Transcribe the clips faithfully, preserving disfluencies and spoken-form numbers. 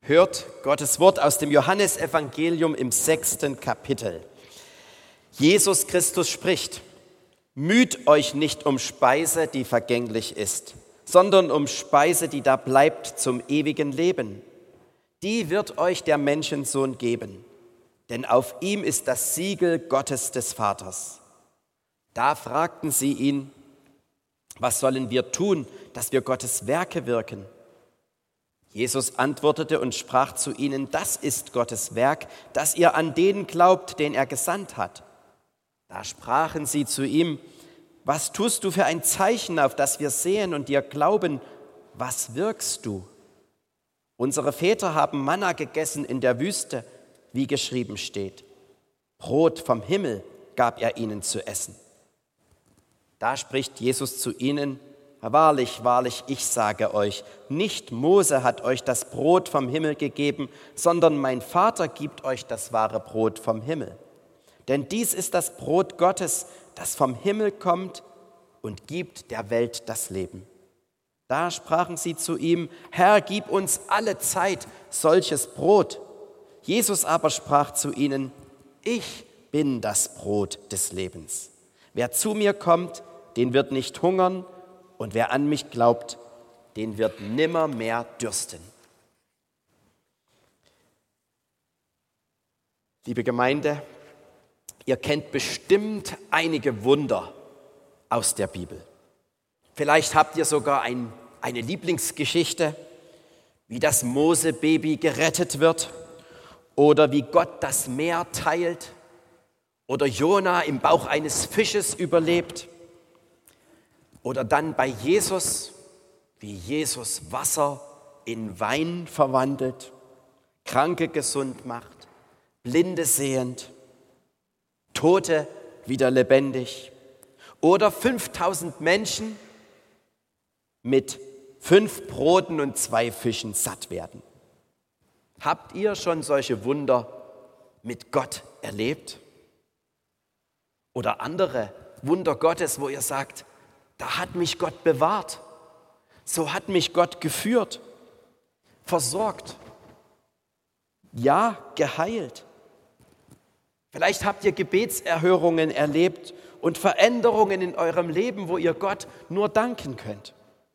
Hört Gottes Wort aus dem Johannesevangelium im sechsten Kapitel. Jesus Christus spricht: Müht euch nicht um Speise, die vergänglich ist, sondern um Speise, die da bleibt zum ewigen Leben. Die wird euch der Menschensohn geben, denn auf ihm ist das Siegel Gottes des Vaters. Da fragten sie ihn: Was sollen wir tun, dass wir Gottes Werke wirken? Jesus antwortete und sprach zu ihnen: Das ist Gottes Werk, dass ihr an den glaubt, den er gesandt hat. Da sprachen sie zu ihm: Was tust du für ein Zeichen, auf das wir sehen und dir glauben? Was wirkst du? Unsere Väter haben Manna gegessen in der Wüste, wie geschrieben steht. Brot vom Himmel gab er ihnen zu essen. Da spricht Jesus zu ihnen: Wahrlich, wahrlich, ich sage euch, nicht Mose hat euch das Brot vom Himmel gegeben, sondern mein Vater gibt euch das wahre Brot vom Himmel. Denn dies ist das Brot Gottes, das vom Himmel kommt und gibt der Welt das Leben. Da sprachen sie zu ihm: Herr, gib uns alle Zeit solches Brot. Jesus aber sprach zu ihnen: Ich bin das Brot des Lebens. Wer zu mir kommt, den wird nicht hungern, und wer an mich glaubt, den wird nimmer mehr dürsten. Liebe Gemeinde, ihr kennt bestimmt einige Wunder aus der Bibel. Vielleicht habt ihr sogar ein, eine Lieblingsgeschichte, wie das Mose-Baby gerettet wird oder wie Gott das Meer teilt oder Jona im Bauch eines Fisches überlebt. Oder dann bei Jesus, wie Jesus Wasser in Wein verwandelt, Kranke gesund macht, Blinde sehend, Tote wieder lebendig. Oder fünftausend Menschen mit fünf Broten und zwei Fischen satt werden. Habt ihr schon solche Wunder mit Gott erlebt? Oder andere Wunder Gottes, wo ihr sagt: Da hat mich Gott bewahrt, so hat mich Gott geführt, versorgt, ja, geheilt. Vielleicht habt ihr Gebetserhörungen erlebt und Veränderungen in eurem Leben, wo ihr Gott nur danken könnt.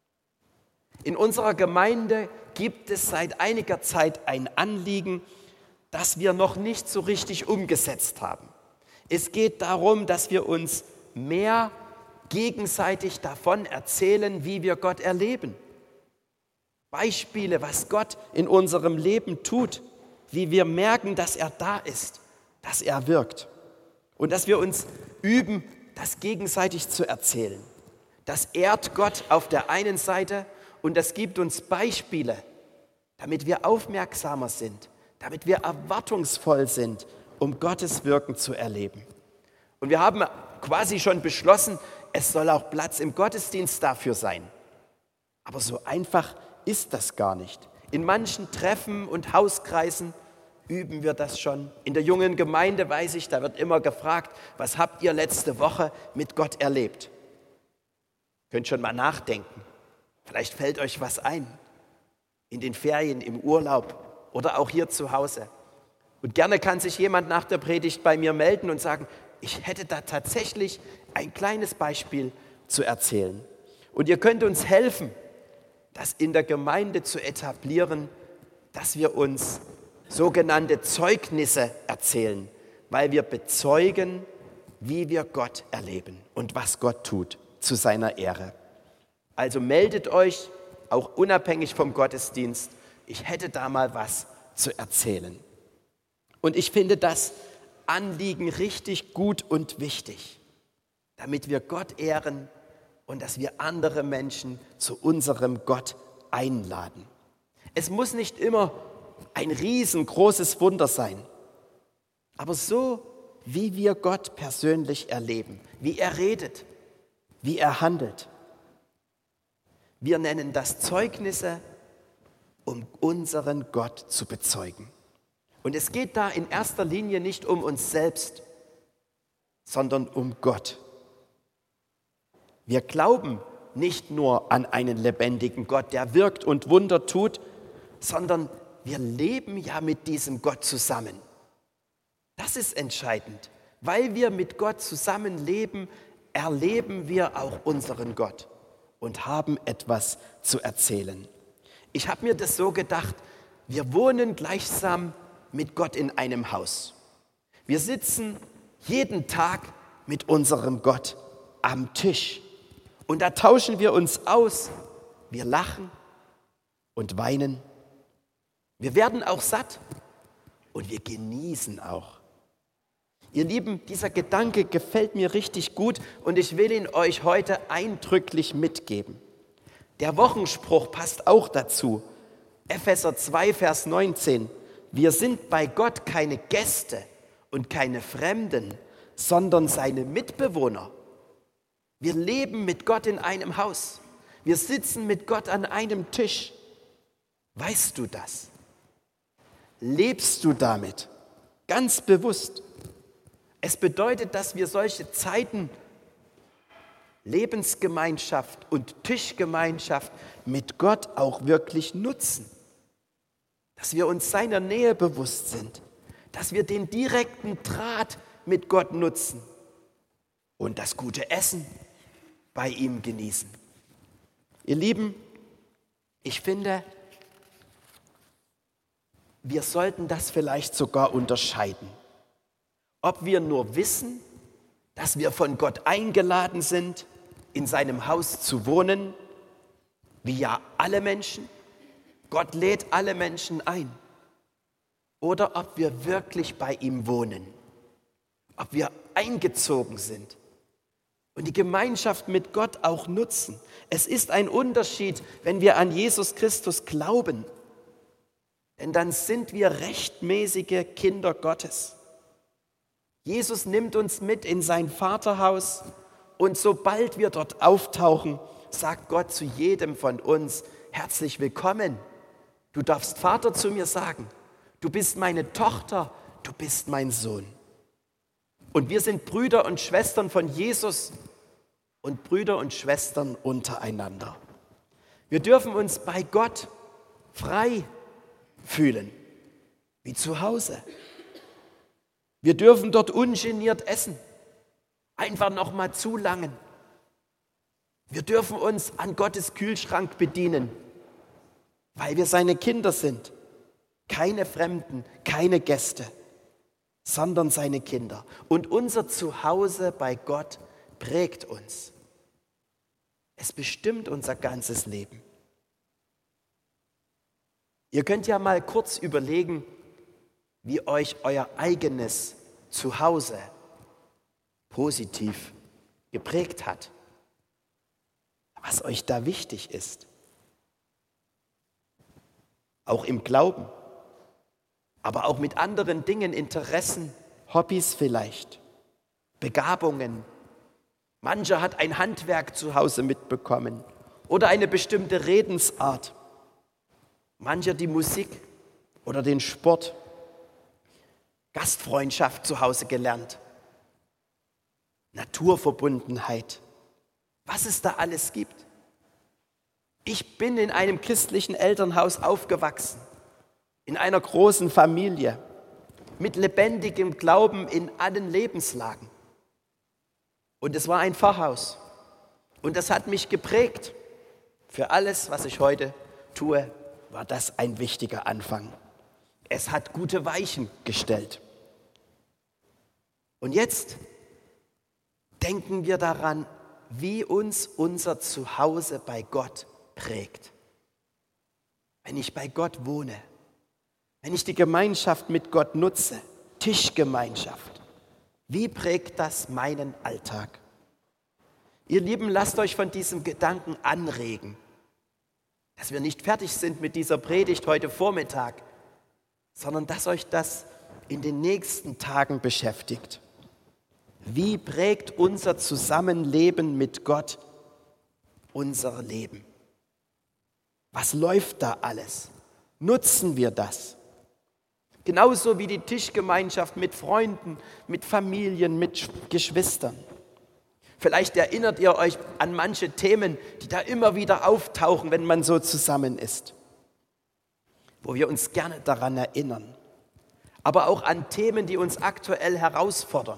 In unserer Gemeinde gibt es seit einiger Zeit ein Anliegen, das wir noch nicht so richtig umgesetzt haben. Es geht darum, dass wir uns mehr gegenseitig davon erzählen, wie wir Gott erleben. Beispiele, was Gott in unserem Leben tut, wie wir merken, dass er da ist, dass er wirkt. Und dass wir uns üben, das gegenseitig zu erzählen. Das ehrt Gott auf der einen Seite und das gibt uns Beispiele, damit wir aufmerksamer sind, damit wir erwartungsvoll sind, um Gottes Wirken zu erleben. Und wir haben quasi schon beschlossen, es soll auch Platz im Gottesdienst dafür sein. Aber so einfach ist das gar nicht. In manchen Treffen und Hauskreisen üben wir das schon. In der jungen Gemeinde weiß ich, da wird immer gefragt: Was habt ihr letzte Woche mit Gott erlebt? Könnt schon mal nachdenken. Vielleicht fällt euch was ein. In den Ferien, im Urlaub oder auch hier zu Hause. Und gerne kann sich jemand nach der Predigt bei mir melden und sagen: Ich hätte da tatsächlich ein kleines Beispiel zu erzählen. Und ihr könnt uns helfen, das in der Gemeinde zu etablieren, dass wir uns sogenannte Zeugnisse erzählen, weil wir bezeugen, wie wir Gott erleben und was Gott tut zu seiner Ehre. Also meldet euch, auch unabhängig vom Gottesdienst. Ich hätte da mal was zu erzählen. Und ich finde das Anliegen richtig gut und wichtig, damit wir Gott ehren und dass wir andere Menschen zu unserem Gott einladen. Es muss nicht immer ein riesengroßes Wunder sein, aber so, wie wir Gott persönlich erleben, wie er redet, wie er handelt. Wir nennen das Zeugnisse, um unseren Gott zu bezeugen. Und es geht da in erster Linie nicht um uns selbst, sondern um Gott. Wir glauben nicht nur an einen lebendigen Gott, der wirkt und Wunder tut, sondern wir leben ja mit diesem Gott zusammen. Das ist entscheidend. Weil wir mit Gott zusammenleben, erleben wir auch unseren Gott und haben etwas zu erzählen. Ich habe mir das so gedacht, wir wohnen gleichsam mit Gott in einem Haus. Wir sitzen jeden Tag mit unserem Gott am Tisch und da tauschen wir uns aus. Wir lachen und weinen. Wir werden auch satt und wir genießen auch. Ihr Lieben, dieser Gedanke gefällt mir richtig gut und ich will ihn euch heute eindrücklich mitgeben. Der Wochenspruch passt auch dazu. Epheser zwei, Vers neunzehn. Wir sind bei Gott keine Gäste und keine Fremden, sondern seine Mitbewohner. Wir leben mit Gott in einem Haus. Wir sitzen mit Gott an einem Tisch. Weißt du das? Lebst du damit? Ganz bewusst. Es bedeutet, dass wir solche Zeiten, Lebensgemeinschaft und Tischgemeinschaft mit Gott auch wirklich nutzen. Dass wir uns seiner Nähe bewusst sind. Dass wir den direkten Draht mit Gott nutzen und das gute Essen bei ihm genießen. Ihr Lieben, ich finde, wir sollten das vielleicht sogar unterscheiden. Ob wir nur wissen, dass wir von Gott eingeladen sind, in seinem Haus zu wohnen, wie ja alle Menschen. Gott lädt alle Menschen ein. Oder ob wir wirklich bei ihm wohnen. Ob wir eingezogen sind und die Gemeinschaft mit Gott auch nutzen. Es ist ein Unterschied, wenn wir an Jesus Christus glauben. Denn dann sind wir rechtmäßige Kinder Gottes. Jesus nimmt uns mit in sein Vaterhaus und sobald wir dort auftauchen, sagt Gott zu jedem von uns, herzlich willkommen. Du darfst Vater zu mir sagen. Du bist meine Tochter, du bist mein Sohn. Und wir sind Brüder und Schwestern von Jesus und Brüder und Schwestern untereinander. Wir dürfen uns bei Gott frei fühlen, wie zu Hause. Wir dürfen dort ungeniert essen, einfach nochmal zulangen. Wir dürfen uns an Gottes Kühlschrank bedienen, weil wir seine Kinder sind. Keine Fremden, keine Gäste, sondern seine Kinder. Und unser Zuhause bei Gott prägt uns. Es bestimmt unser ganzes Leben. Ihr könnt ja mal kurz überlegen, wie euch euer eigenes Zuhause positiv geprägt hat. Was euch da wichtig ist. Auch im Glauben. Aber auch mit anderen Dingen, Interessen, Hobbys vielleicht, Begabungen. Mancher hat ein Handwerk zu Hause mitbekommen oder eine bestimmte Redensart. Mancher die Musik oder den Sport. Gastfreundschaft zu Hause gelernt. Naturverbundenheit. Was es da alles gibt. Ich bin in einem christlichen Elternhaus aufgewachsen. In einer großen Familie, mit lebendigem Glauben in allen Lebenslagen. Und es war ein Pfarrhaus. Und das hat mich geprägt. Für alles, was ich heute tue, war das ein wichtiger Anfang. Es hat gute Weichen gestellt. Und jetzt denken wir daran, wie uns unser Zuhause bei Gott prägt. Wenn ich bei Gott wohne, wenn ich die Gemeinschaft mit Gott nutze, Tischgemeinschaft, wie prägt das meinen Alltag? Ihr Lieben, lasst euch von diesem Gedanken anregen, dass wir nicht fertig sind mit dieser Predigt heute Vormittag, sondern dass euch das in den nächsten Tagen beschäftigt. Wie prägt unser Zusammenleben mit Gott unser Leben? Was läuft da alles? Nutzen wir das? Genauso wie die Tischgemeinschaft mit Freunden, mit Familien, mit Geschwistern. Vielleicht erinnert ihr euch an manche Themen, die da immer wieder auftauchen, wenn man so zusammen ist. wo wir uns gerne daran erinnern, aber auch an Themen, die uns aktuell herausfordern.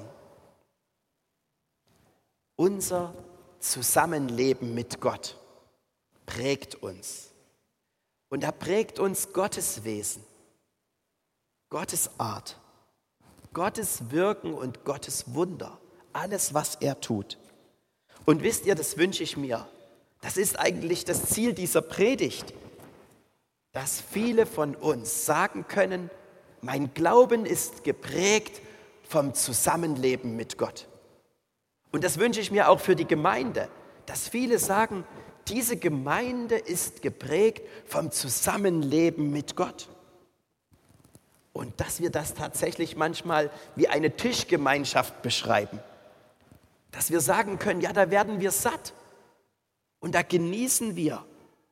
Unser Zusammenleben mit Gott prägt uns. Und er prägt uns Gottes Wesen, Gottes Art, Gottes Wirken und Gottes Wunder, alles, was er tut. Und wisst ihr, das wünsche ich mir. Das ist eigentlich das Ziel dieser Predigt, dass viele von uns sagen können, mein Glauben ist geprägt vom Zusammenleben mit Gott. Und das wünsche ich mir auch für die Gemeinde, dass viele sagen, diese Gemeinde ist geprägt vom Zusammenleben mit Gott. Und dass wir das tatsächlich manchmal wie eine Tischgemeinschaft beschreiben. Dass wir sagen können, ja, da werden wir satt und da genießen wir.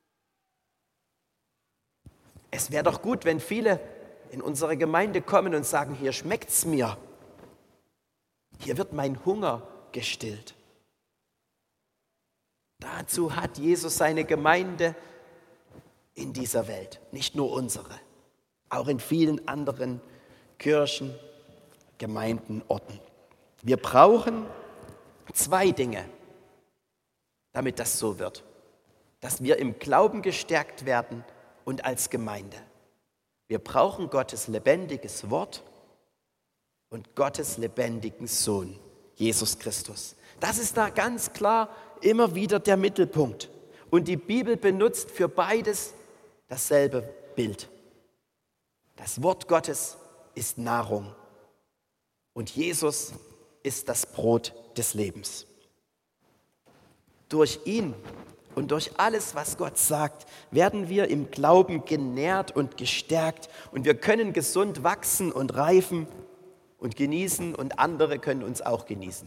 Es wäre doch gut, wenn viele in unsere Gemeinde kommen und sagen, hier schmeckt's mir. Hier wird mein Hunger gestillt. Dazu hat Jesus seine Gemeinde in dieser Welt, nicht nur unsere, auch in vielen anderen Kirchen, Gemeinden, Orten. Wir brauchen zwei Dinge, damit das so wird, dass wir im Glauben gestärkt werden und als Gemeinde. Wir brauchen Gottes lebendiges Wort und Gottes lebendigen Sohn, Jesus Christus. Das ist da ganz klar immer wieder der Mittelpunkt. Und die Bibel benutzt für beides dasselbe Bild. Das Wort Gottes ist Nahrung und Jesus ist das Brot des Lebens. Durch ihn und durch alles, was Gott sagt, werden wir im Glauben genährt und gestärkt und wir können gesund wachsen und reifen und genießen und andere können uns auch genießen.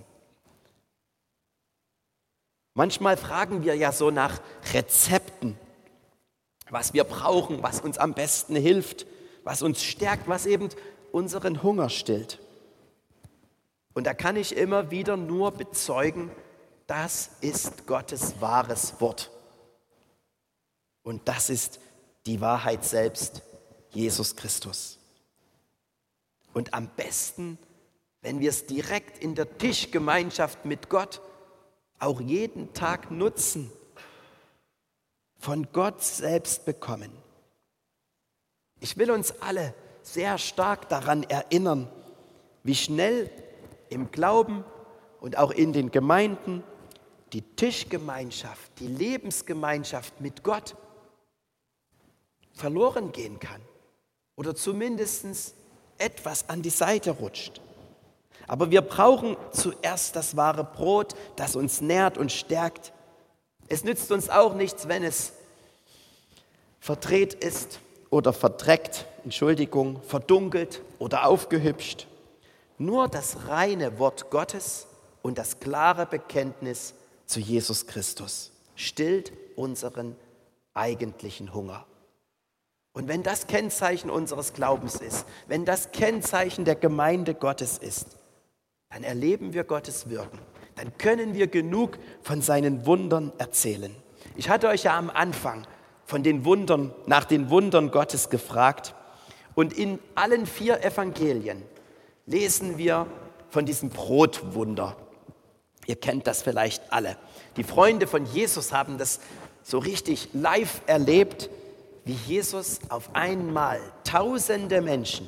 Manchmal fragen wir ja so nach Rezepten, was wir brauchen, was uns am besten hilft, was uns stärkt, was eben unseren Hunger stillt. Und da kann ich immer wieder nur bezeugen, das ist Gottes wahres Wort. Und das ist die Wahrheit selbst, Jesus Christus. Und am besten, wenn wir es direkt in der Tischgemeinschaft mit Gott auch jeden Tag nutzen, von Gott selbst bekommen. Ich will uns alle sehr stark daran erinnern, wie schnell im Glauben und auch in den Gemeinden die Tischgemeinschaft, die Lebensgemeinschaft mit Gott verloren gehen kann oder zumindest etwas an die Seite rutscht. Aber wir brauchen zuerst das wahre Brot, das uns nährt und stärkt. Es nützt uns auch nichts, wenn es verdreht ist oder verdreckt, Entschuldigung, verdunkelt oder aufgehübscht. Nur das reine Wort Gottes und das klare Bekenntnis zu Jesus Christus stillt unseren eigentlichen Hunger. Und wenn das Kennzeichen unseres Glaubens ist, wenn das Kennzeichen der Gemeinde Gottes ist, dann erleben wir Gottes Wirken. Dann können wir genug von seinen Wundern erzählen. Ich hatte euch ja am Anfang von den Wundern, nach den Wundern Gottes gefragt. Und in allen vier Evangelien lesen wir von diesem Brotwunder. Ihr kennt das vielleicht alle. Die Freunde von Jesus haben das so richtig live erlebt, wie Jesus auf einmal tausende Menschen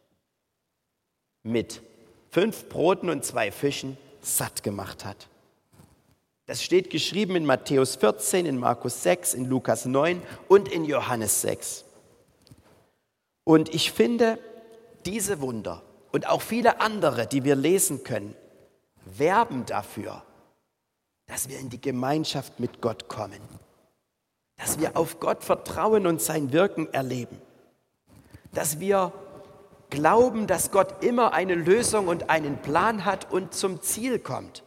mit fünf Broten und zwei Fischen satt gemacht hat. Das steht geschrieben in Matthäus vierzehn, in Markus sechs, in Lukas neun und in Johannes sechs. Und ich finde, diese Wunder und auch viele andere, die wir lesen können, werben dafür, dass wir in die Gemeinschaft mit Gott kommen, dass wir auf Gott vertrauen und sein Wirken erleben, dass wir glauben, dass Gott immer eine Lösung und einen Plan hat und zum Ziel kommt.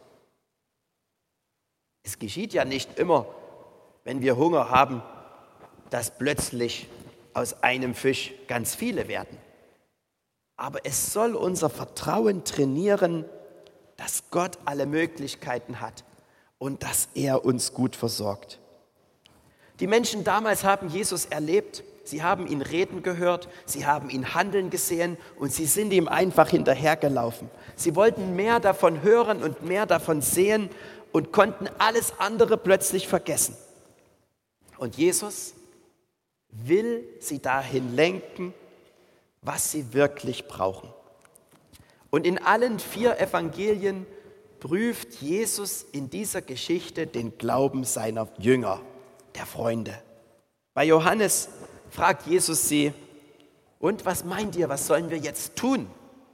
Es geschieht ja nicht immer, wenn wir Hunger haben, dass plötzlich aus einem Fisch ganz viele werden. Aber es soll unser Vertrauen trainieren, dass Gott alle Möglichkeiten hat und dass er uns gut versorgt. Die Menschen damals haben Jesus erlebt Sie haben ihn reden gehört, sie haben ihn handeln gesehen und sie sind ihm einfach hinterhergelaufen. Sie wollten mehr davon hören und mehr davon sehen und konnten alles andere plötzlich vergessen. Und Jesus will sie dahin lenken, was sie wirklich brauchen. Und in allen vier Evangelien prüft Jesus in dieser Geschichte den Glauben seiner Jünger, der Freunde. Bei Johannes fragt Jesus sie, und was meint ihr, was sollen wir jetzt tun?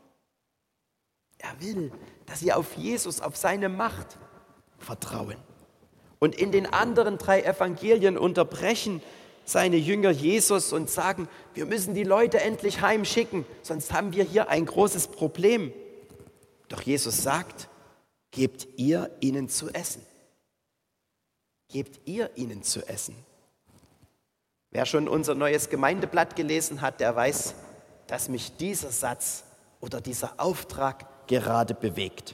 Er will, dass sie auf Jesus, auf seine Macht vertrauen. Und in den anderen drei Evangelien unterbrechen seine Jünger Jesus und sagen, wir müssen die Leute endlich heimschicken, sonst haben wir hier ein großes Problem. Doch Jesus sagt, gebt ihr ihnen zu essen. Gebt ihr ihnen zu essen. Wer schon unser neues Gemeindeblatt gelesen hat, der weiß, dass mich dieser Satz oder dieser Auftrag gerade bewegt.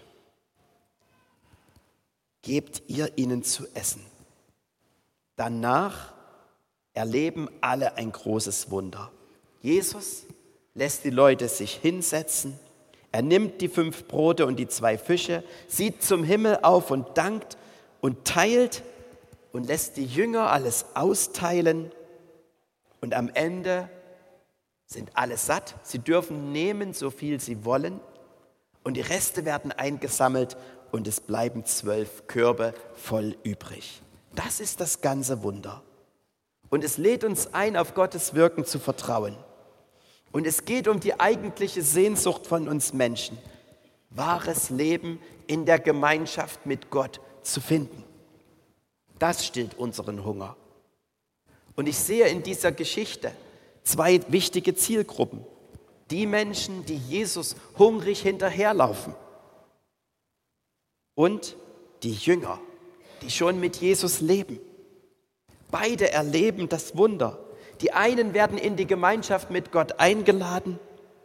Gebt ihr ihnen zu essen. Danach erleben alle ein großes Wunder. Jesus lässt die Leute sich hinsetzen. Er nimmt die fünf Brote und die zwei Fische, sieht zum Himmel auf und dankt und teilt und lässt die Jünger alles austeilen. Und am Ende sind alle satt. Sie dürfen nehmen, so viel sie wollen. Und die Reste werden eingesammelt und es bleiben zwölf Körbe voll übrig. Das ist das ganze Wunder. Und es lädt uns ein, auf Gottes Wirken zu vertrauen. Und es geht um die eigentliche Sehnsucht von uns Menschen, wahres Leben in der Gemeinschaft mit Gott zu finden. Das stillt unseren Hunger. Und ich sehe in dieser Geschichte zwei wichtige Zielgruppen. Die Menschen, die Jesus hungrig hinterherlaufen. Und die Jünger, die schon mit Jesus leben. Beide erleben das Wunder. Die einen werden in die Gemeinschaft mit Gott eingeladen,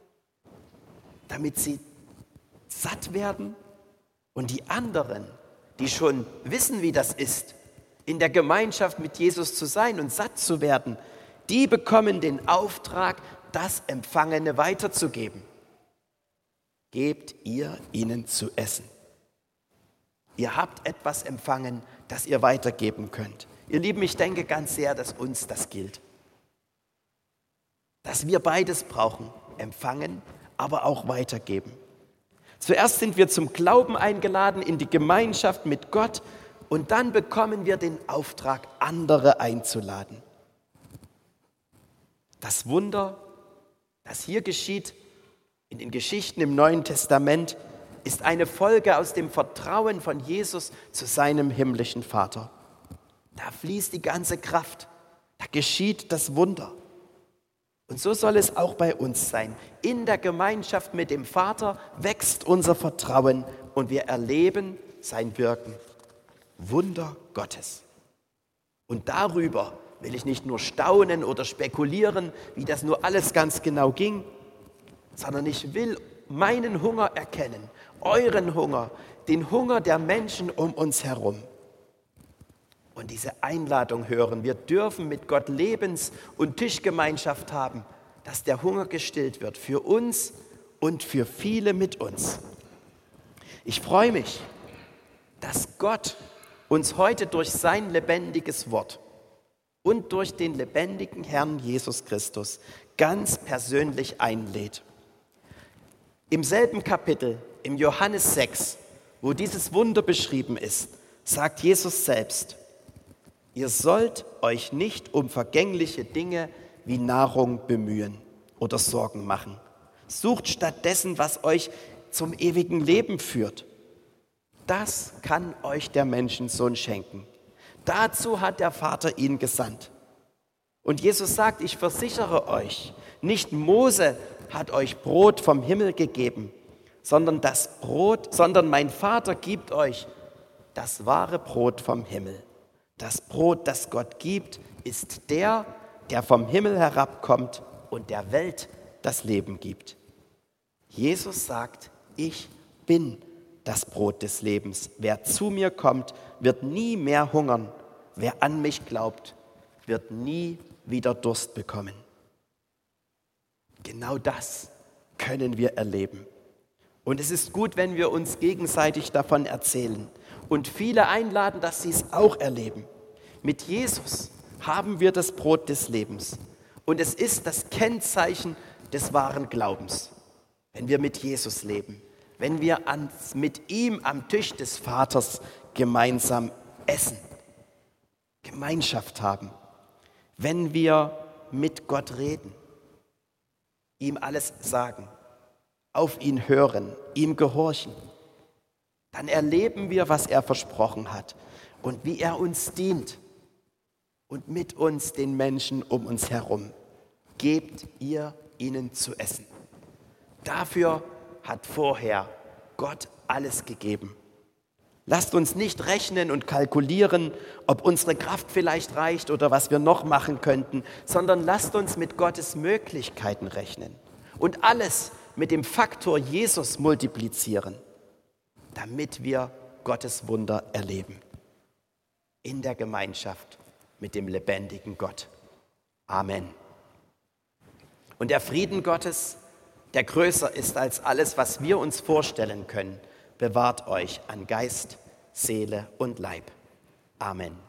damit sie satt werden. Und die anderen, die schon wissen, wie das ist, in der Gemeinschaft mit Jesus zu sein und satt zu werden, die bekommen den Auftrag, das Empfangene weiterzugeben. Gebt ihr ihnen zu essen. Ihr habt etwas empfangen, das ihr weitergeben könnt. Ihr Lieben, ich denke ganz sehr, dass uns das gilt. Dass wir beides brauchen, empfangen, aber auch weitergeben. Zuerst sind wir zum Glauben eingeladen, in die Gemeinschaft mit Gott, und dann bekommen wir den Auftrag, andere einzuladen. Das Wunder, das hier geschieht, in den Geschichten im Neuen Testament, ist eine Folge aus dem Vertrauen von Jesus zu seinem himmlischen Vater. Da fließt die ganze Kraft, da geschieht das Wunder. Und so soll es auch bei uns sein. In der Gemeinschaft mit dem Vater wächst unser Vertrauen und wir erleben sein Wirken. Wunder Gottes. Und darüber will ich nicht nur staunen oder spekulieren, wie das nur alles ganz genau ging, sondern ich will meinen Hunger erkennen, euren Hunger, den Hunger der Menschen um uns herum. Und diese Einladung hören, wir dürfen mit Gott Lebens- und Tischgemeinschaft haben, dass der Hunger gestillt wird für uns und für viele mit uns. Ich freue mich, dass Gott uns heute durch sein lebendiges Wort und durch den lebendigen Herrn Jesus Christus ganz persönlich einlädt. Im selben Kapitel, im Johannes sechs, wo dieses Wunder beschrieben ist, sagt Jesus selbst, ihr sollt euch nicht um vergängliche Dinge wie Nahrung bemühen oder Sorgen machen. Sucht stattdessen, was euch zum ewigen Leben führt. Das kann euch der Menschensohn schenken. Dazu hat der Vater ihn gesandt. Und Jesus sagt, ich versichere euch, nicht Mose hat euch Brot vom Himmel gegeben, sondern das Brot, sondern mein Vater gibt euch das wahre Brot vom Himmel. Das Brot, das Gott gibt, ist der, der vom Himmel herabkommt und der Welt das Leben gibt. Jesus sagt, ich bin das Brot des Lebens. Wer zu mir kommt, wird nie mehr hungern. Wer an mich glaubt, wird nie wieder Durst bekommen. Genau das können wir erleben. Und es ist gut, wenn wir uns gegenseitig davon erzählen und viele einladen, dass sie es auch erleben. Mit Jesus haben wir das Brot des Lebens. Und es ist das Kennzeichen des wahren Glaubens, wenn wir mit Jesus leben, wenn wir ans, mit ihm am Tisch des Vaters gemeinsam essen, Gemeinschaft haben, wenn wir mit Gott reden, ihm alles sagen, auf ihn hören, ihm gehorchen, dann erleben wir, was er versprochen hat und wie er uns dient und mit uns den Menschen um uns herum. Gebt ihr ihnen zu essen. Dafür hat vorher Gott alles gegeben. Lasst uns nicht rechnen und kalkulieren, ob unsere Kraft vielleicht reicht oder was wir noch machen könnten, sondern lasst uns mit Gottes Möglichkeiten rechnen und alles mit dem Faktor Jesus multiplizieren, damit wir Gottes Wunder erleben. In der Gemeinschaft mit dem lebendigen Gott. Amen. Und der Frieden Gottes, der größer ist als alles, was wir uns vorstellen können, bewahrt euch an Geist, Seele und Leib. Amen.